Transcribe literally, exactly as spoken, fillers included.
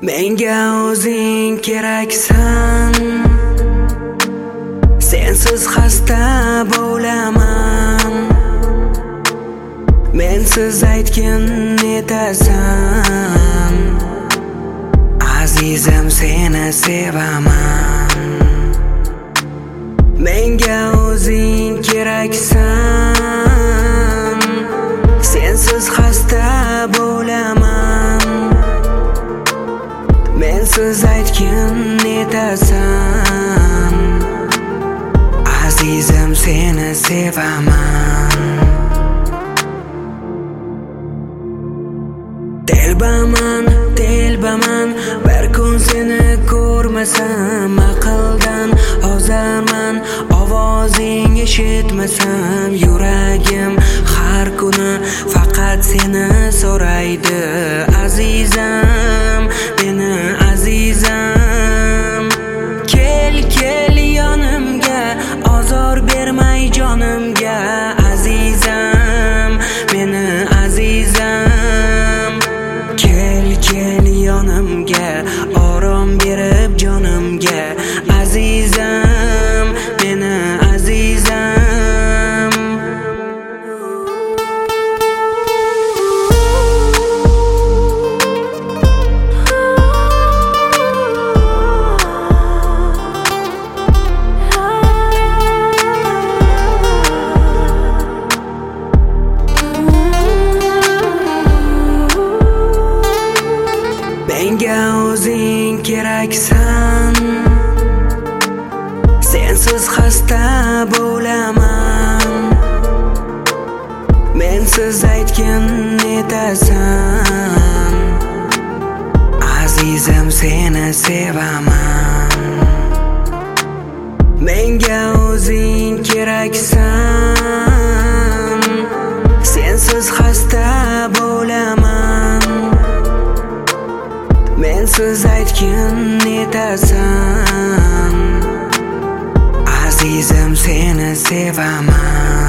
Menga o'zing keraksan, sensiz xasta bo'laman. Mensiz aytgin netasan, azizim seni sevaman. Menga o'zing keraksan, sensiz xasta bo'laman. Mensiz aytgin netasan, azizim seni sevaman. Telbaman, telbaman, bir kun seni ko'rmasam, aqldan ozarman. Ovozing eshitmasam, yuragim har kuni faqat seni so'raydi. Azizam, meni azizam, kel kel yonimga, ozor bermay jonimga. Azizam, meni azizam, kel kel yonimga, orom berib jonimga. Azizam, meni azizam. Menga o'zing keraksan, sensiz xasta bo'laman. Mensiz aytgin netasan, azizim seni sevaman. Menga o'zing keraksan, sensiz xasta bo'laman. Mensiz aytgin netasan, azizim seni sevaman.